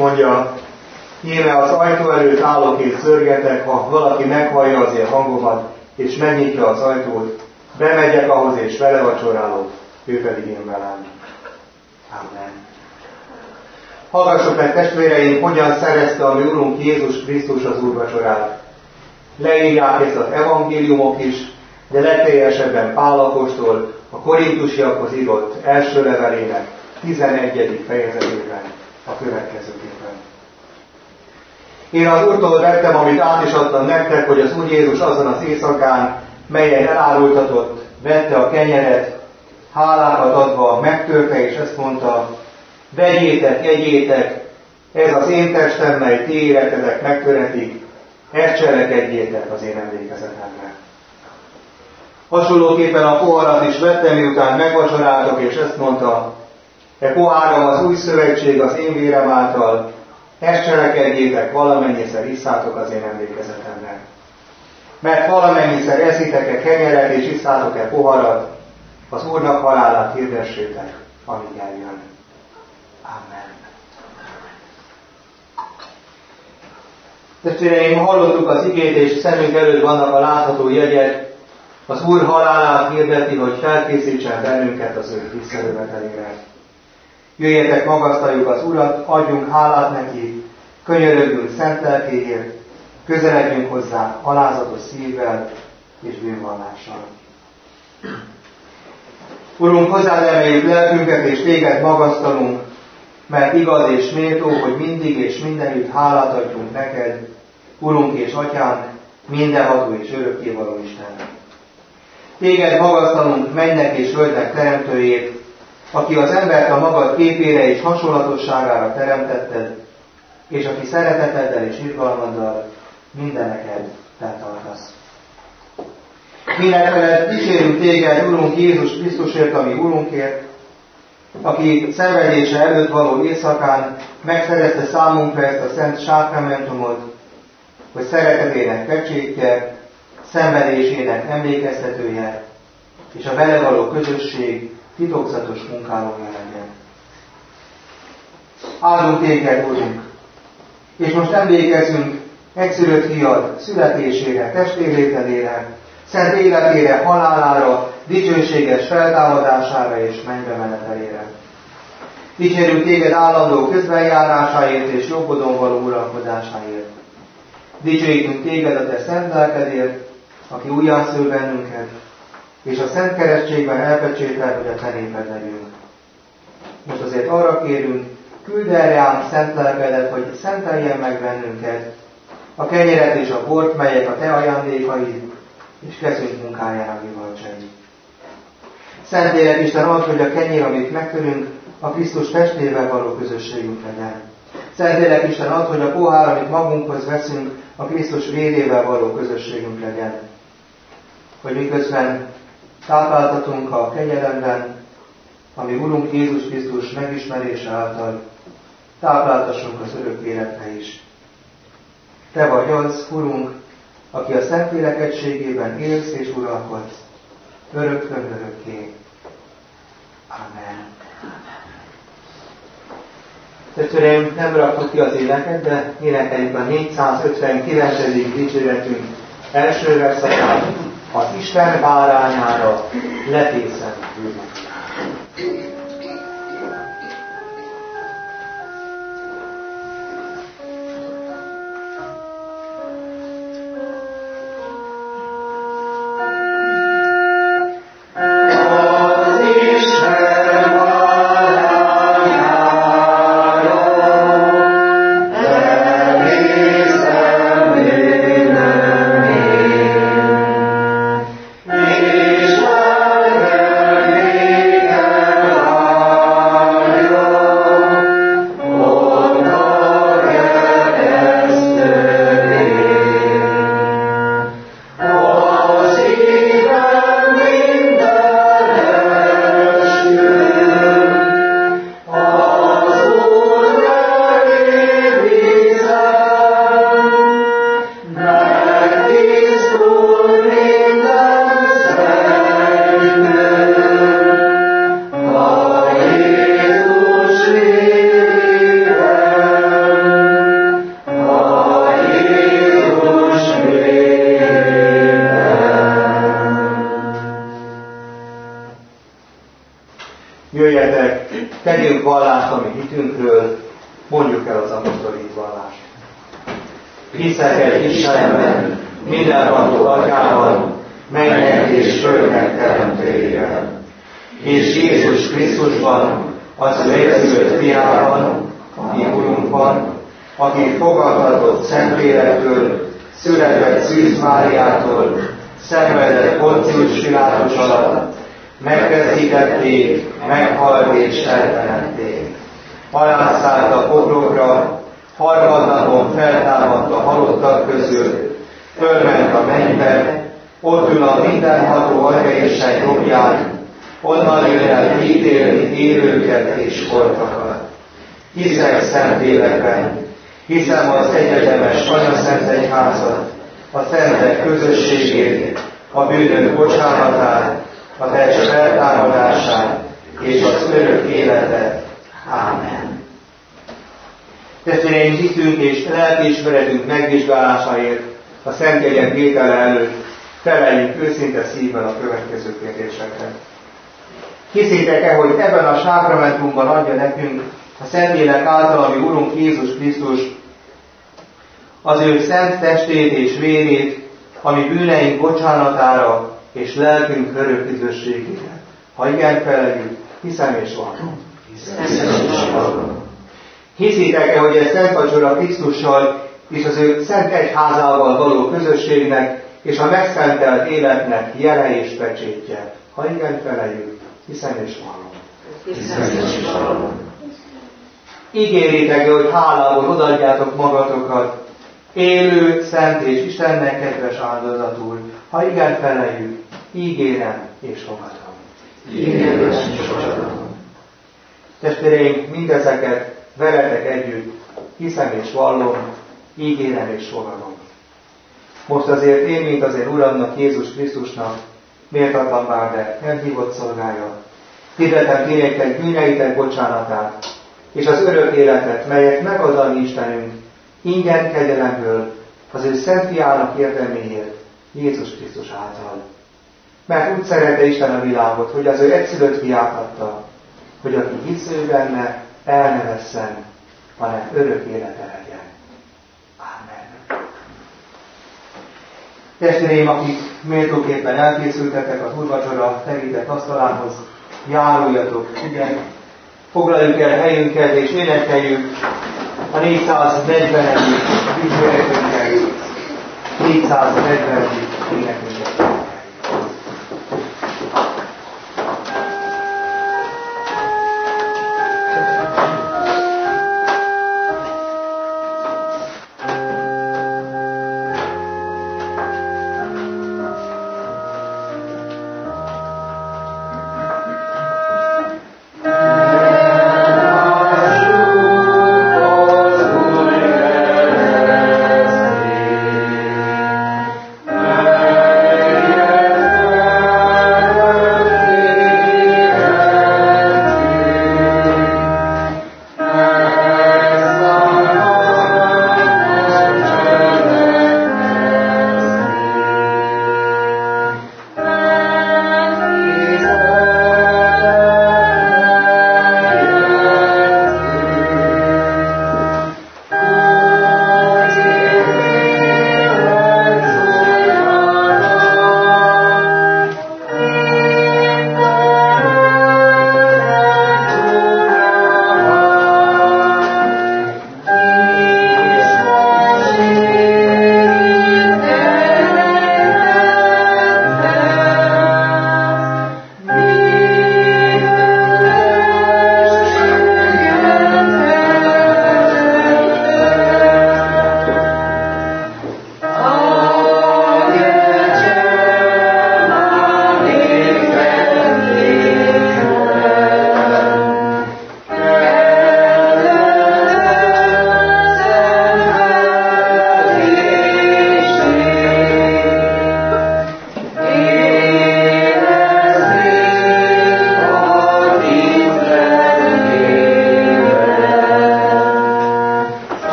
mondja, íme az ajtó előtt állok és zörgetek, ha valaki meghallja az én hangomat, és megnyitja az ajtót, bemegyek ahhoz és vele vacsorálok, ő pedig én velem. Amen. Hallgassuk meg, testvéreim, hogyan szerezte a mi Urunk Jézus Krisztus az úrvacsorát. Leírják ezt az evangéliumok is, de legteljesebben Pál apostol a korintusiakhoz írott első levelének tizenegyedik fejezetében a következőképpen. Én az Úrtól vettem, amit át is adtam nektek, hogy az Úr Jézus azon az éjszakán, melyen elárultatott, vette a kenyeret, hálákat adva, megtörte, és ezt mondta, vegyétek, egyétek, ez az én testem, mely ti életetek megtöretik, ezt cselekedjétek az én emlékezetemre. Hasonlóképpen a poharat is vette, miután megvacsoráltak, és ezt mondta, e poháram az új szövetség az én vérem által, ezt cselekedjétek, valamennyiszer isszátok az én emlékezetemre. Mert valamennyiszer eszitek-e kenyeret, és isszátok-e poharat, az Úrnak halálát hirdessétek, amíg eljön. Amen. Testvéreim, hallottuk az igét, és szemünk előtt vannak a látható jegyek. Az Úr halálát hirdeti, hogy felkészítsen bennünket az ő visszajövetelére. Jöjjetek, magasztaljuk az Urat, adjunk hálát neki, könyörögjünk szent lelkéért, közeledjünk hozzá alázatos szívvel és bűnvallással. Urunk, hozzád emeljük lelkünket, és téged magasztalunk, mert igaz és méltó, hogy mindig és mindenütt hálát adjunk neked, Urunk és Atyánk, mindenható és örökkévaló Isten. Téged magasztalunk mennek és földnek teremtőjét, aki az embert a magad képére és hasonlatosságára teremtetted, és aki szereteteddel és irgalmaddal mindeneket feltartasz. Mindenfelett dicsérünk téged, Urunk Jézus Krisztusért, ami Urunkért, aki szenvedése előtt való éjszakán megszerezte számunkra ezt a szent sákramentumot, hogy szeretetének pecsétje, szenvedésének emlékeztetője, és a vele való közösség titokzatos munkálója legyen. Áldunk téged, Urunk, és most emlékezünk egyszülött fiad születésére, testvérlételére, szent életére, halálára, dicsőséges feltámadására és mennybe menetelére. Dicsérjük téged állandó közbenjárásáért és jobbodon való uralkodásáért. Dicsőítünk téged a te szent lelkedért, aki újjászül bennünket, és a szent keresztségben elpecsétel, hogy a te néped legyünk. Most azért arra kérünk, küld el ránk szent lelkedet, hogy szenteljen meg bennünket, a kenyeret és a bort, melyek a te ajándékaid, és kezünk munkájának gyümölcsei. Szentlélek Isten ad, hogy a kenyér, amit megtörünk, a Krisztus testével való közösségünk legyen. Szentlélek Isten ad, hogy a pohár, amit magunkhoz veszünk, a Krisztus vérével való közösségünk legyen. Hogy miközben tápláltatunk a kegyelemben, ami Urunk Jézus Krisztus megismerése által, tápláltassunk az örök életre is. Te vagy az, Urunk, aki a Szentlélek egységében élsz és uralkodsz, örökkön örökké. Amen. Testvéreim, nem raktuk ki az éneket, de énekeljük a négyszázötvenkilencedik dicséretünk első verszakát, az Isten bárányára letészem bűnöket. Amen. tegyünk vallást a mi hitünkről, mondjuk el az apostoli vallást. Hiszek egy Istenben, mindenható Atyában, mennek és földnek teremtőjében, és Jézus Krisztusban, az ő egyszülött fiában, aki Urunkban, aki fogadhatott Szentlélektől, született Szűz Máriától, szenvedett Poncius Pilátus alatt, megfeszítették, meghalt és eltemették. Alászállt a poklokra, harmadnapon feltámadt a halottak közül, fölment a mennybe, ott ül a mindenható Atyaisten jobbján, onnan jön el ítélni élőket és holtakat. Hiszek Szentlélekben, hiszem az egyetemes Anyaszent Egyházat, a szentek közösségét, a bűnök bocsánatát, a test feltámadását és az örök életet. Ámen. Testvéreim, hitünk és lelkiismeretünk megvizsgálásáért a Szentjegyek vétele előtt feleljünk őszinte szívvel a következő kérdésekre. Hiszitek-e, hogy ebben a sákramentumban adja nekünk a Szentlélek által, ami Urunk Jézus Krisztus, az ő szent testét és vérét, ami bűneink bocsánatára és lelkünk örök üdvösségére? Ha igen, feleljük, hiszem és vallom. Hiszitek-e, hogy ez szent vacsora Krisztussal és az ő szent egyházával való közösségnek és a megszentelt életnek jele és pecsétje? Ha igen, feleljük, hiszem és vallom. Ígéritek-e, hogy hálából odaadjátok magatokat élő, szent és Istennek kedves áldozatul? Ha igen, feleljük, ígérem és fogadom. Ígérem és fogadom. Testvéreim, mindezeket veletek együtt hiszem és vallom, ígérem és fogadom. Most azért én, mint az én Uramnak, Jézus Krisztusnak, méltatlan bár, de nem hívott szolgája, hirdetem ti néktek bűneitek bocsánatát, és az örök életet, melyet megad a mi Istenünk, ingyen kegyelemből, az ő szent fiának érdeméért, Jézus Krisztus által. Mert úgy szerette Isten a világot, hogy az ő egyszülött fiát adta, hogy aki hisz ő benne, el ne vesszen, hanem örök élete legyen. Ámen. Testvéreim, akik méltóképpen elkészültetek az úrvacsora terített asztalához, járuljatok, igen, foglaljuk el helyünket és énekeljük a négyszáznegyvenedik ügyvérekünkkel, négyszáznegyvenedik énekünket. Amen.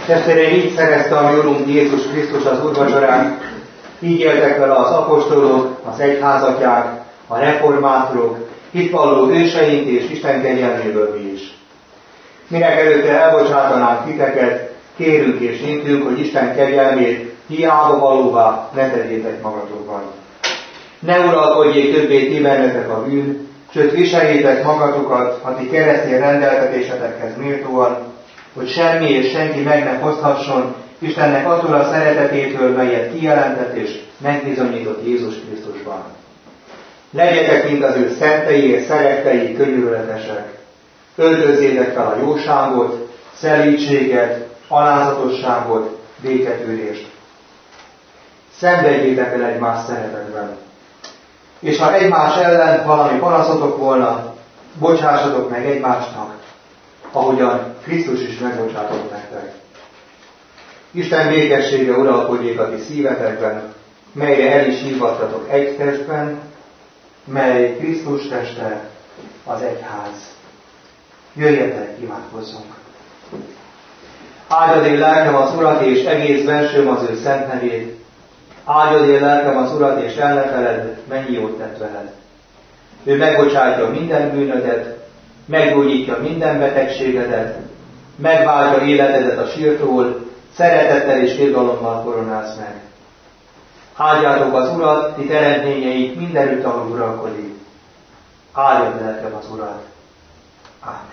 Testvéreim, így szerezte a mi Urunk Jézus Krisztus az úrvacsorát, így éltek vele az apostolok, az egyházatják, a reformátorok, hitvalló őseink és Isten kegyelméből mi is. Minek előtte elbocsátanánk titeket, kérünk és intünk, hogy Isten kegyelmét hiába valóvá ne tegyétek magatokban. Ne uralkodjék többé ti bennetek a bűn, sőt viseljétek magatokat a ti keresztény rendeltetésetekhez méltóan, hogy semmi és senki meg ne foszthasson Istennek attól a szeretetétől, melyet kijelentett és megbizonyított Jézus Krisztusban. Legyetek, mint az ő szentei és szerettei, könyörületesek. Öltözzétek fel a jóságot, szelídséget, alázatosságot, béketűrést. Szenvedjétek el egymás szeretetben. És ha egymás ellen valami panaszotok volna, bocsássatok meg egymásnak, ahogyan Krisztus is megbocsátott nektek. Isten békessége uralkodjék a ti szívetekben, melyre el is hívattatok egy testben, mely Krisztus teste, az egyház. Jöjjetek, imádkozzunk! Áldjad én lelkem az Urat, és egész bensőm az ő szent nevét. Áldjad én lelkem az Urat, és el ne feledd, mennyi jót tett veled. Ő megbocsátja minden bűnödet, meggyógyítja minden betegségedet, megváltja életedet a sírtól, szeretettel és irgalommal koronálsz meg. Áldjátok az Urat, ti eredményeit mindenütt, ahol uralkodik. Áldjad lelkem az Urat. Amen.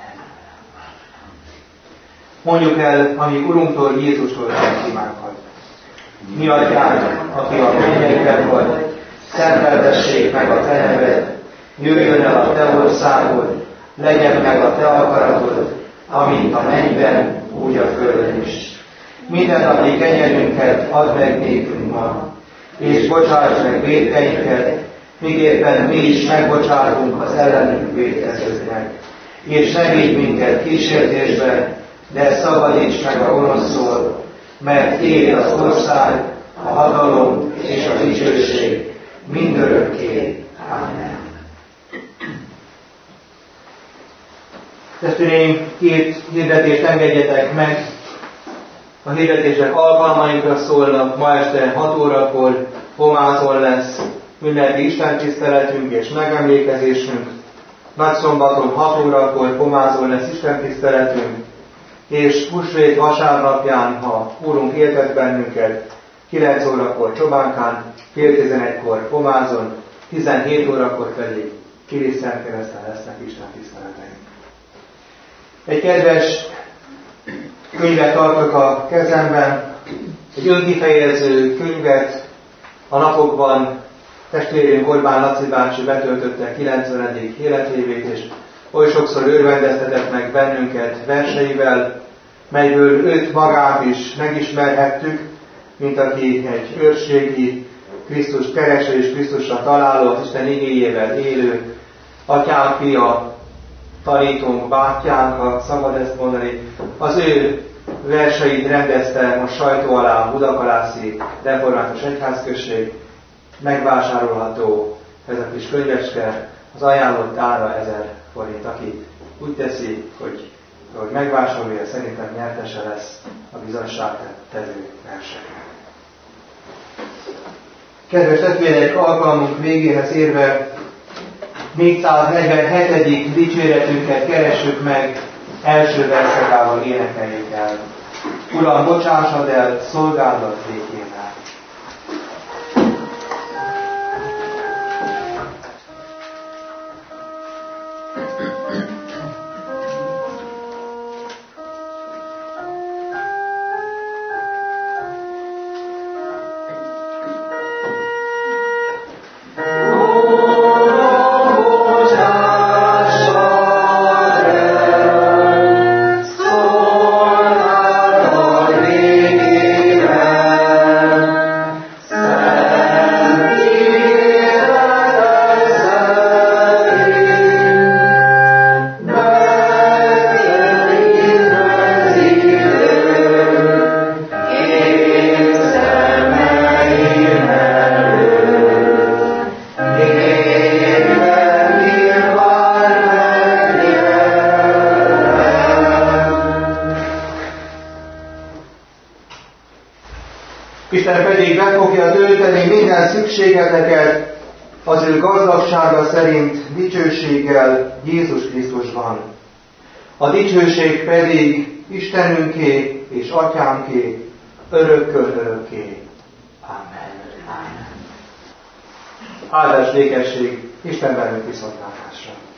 Mondjuk el, ami Urunktól, Jézustól tett imánkat. Mi atyánk, aki a mennyekben vagy, szenteltessék meg a te neved, jöjjön el a te országod, legyen meg a te akaratod, amint a mennyben, úgy a földön is. Mindennapi kenyerünket add meg nékünk ma, és bocsáss meg vétkeinket, miképpen mi is megbocsátunk az ellenünk vétkezőknek. És ne vigy minket kísértésbe, de szabadíts meg a gonosztól, mert tiéd az ország, a hatalom és a dicsőség mindörökké. Amen. Testvéreim, két hirdetést engedjetek meg. A hirdetések alkalmainkra szólnak, ma este hat órakor Pomázon lesz ünnepi istentiszteletünk és megemlékezésünk. Nagyszombaton hat órakor Pomázon lesz istentiszteletünk, és húsvét vasárnapján, ha Úrunk éltet bennünket, kilenc órakor Csobánkán, fél tizenegykor Pomázon, tizenhét órakor pedig Kirisztentkereszten lesznek istentiszteleteink. Egy kedves könyvet tartok a kezemben, egy önkifejező könyvet. A napokban testvérünk Orbán Laci bácsi betöltötte kilencvenedik életévét, és oly sokszor örvendeztetett meg bennünket verseivel, melyből őt magát is megismerhettük, mint aki egy őrségi, Krisztus kereső és Krisztusra találó, az Isten igéjével élő, atyánk fia, tanítónk, bátyánk, ha szabad ezt mondani, az ő verseit rendezte a sajtó alá a Budakalászi Református Egyházközség, megvásárolható ez a kis könyvecske, az ajánlott ára ezer forint, aki úgy teszi, hogy, hogy megvásárolja, szerintem nyertese lesz a bizonyságtevő verseket. Kedves testvérek, alkalmunk végéhez érve négyszáznegyvenhetedik dicséretünket keressük meg, első verszakával énekeljük el. Uram, bocsássad el szolgálat békével. Szolgálat végével. Isten pedig be fogja tölteni minden szükségeteket az ő gazdagsága szerint dicsőséggel Jézus Krisztusban. A dicsőség pedig Istenünké és Atyánké, örökkön örökké. Amen. Amen. Áldás, békesség, Isten velünk viszontlátásra.